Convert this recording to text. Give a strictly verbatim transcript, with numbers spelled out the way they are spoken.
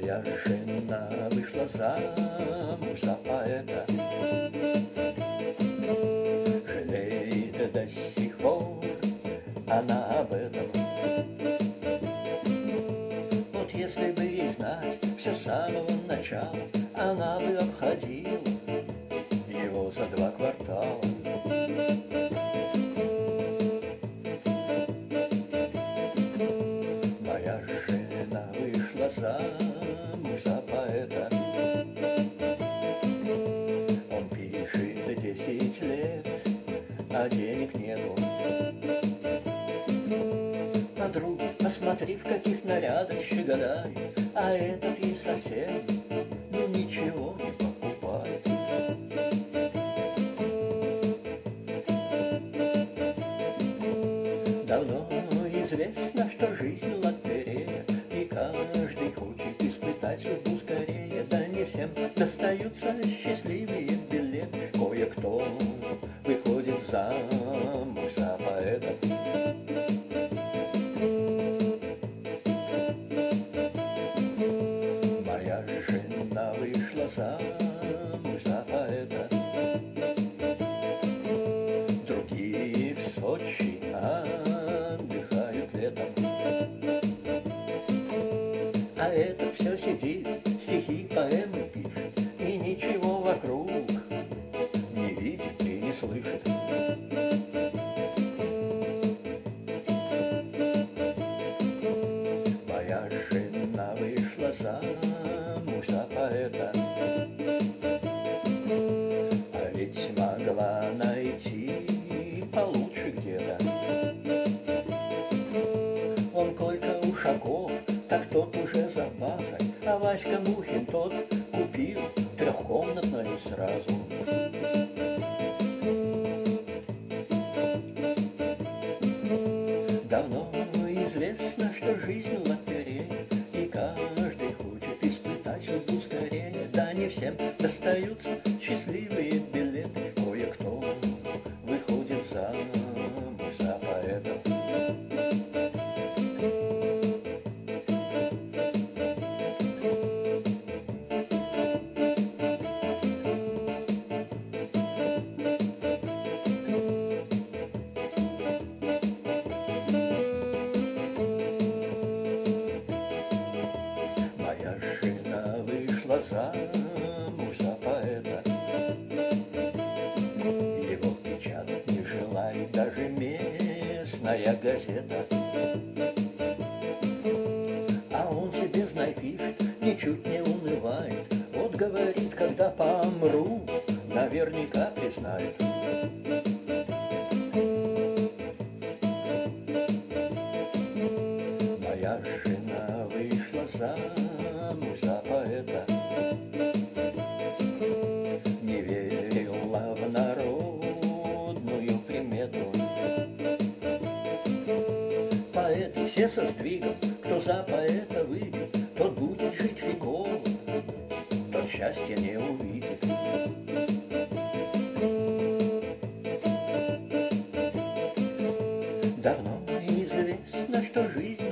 Моя жена вышла замуж за поэта, жалеет до сих пор она об этом. Вот если бы ей знать все с самого начала, она бы обходила его за два квартала. Моя жена вышла замуж за поэта, он пишет десять лет, а денег нету. Подруги, посмотри, в каких нарядах щеголяет, а этот ей совсем, ну, ничего не покупает. Давно известно, что жизнь лотерея, и каждый хочет испытать судьбу скорее. Да не всем достаются счастливые билеты, кое-кто выходит замуж за поэта. Моя жена вышла замуж за поэта, другие в Сочи отдыхают летом, а этот все сидит, стихи, поэмы пишет, и ничего вокруг не видит и не слышит. Моя жена вышла замуж за поэта, а ведь могла найти получше где-то. Он Койка Ушаков, так тот уже за базой, а Васька Мухин тот купил трехкомнатную сразу. Давно известно, что жизнь лотерея, и каждый хочет испытать судьбу скорее. Да не всем достаются счастливые билеты, кое-кто выходит замуж за поэта. Моя жена вышла замуж за поэта, его печатать не желает даже местная газета. А он себе, знай, пишет, ничуть не унывает. Вот говорит, когда помру, наверняка признают. Моя жена вышла замуж за поэта, не верила в народную примету. Поэты все со сдвигом, кто за поэта выйдет, тот будет жить веком, тот счастья не увидит. Давно известно, что жизнь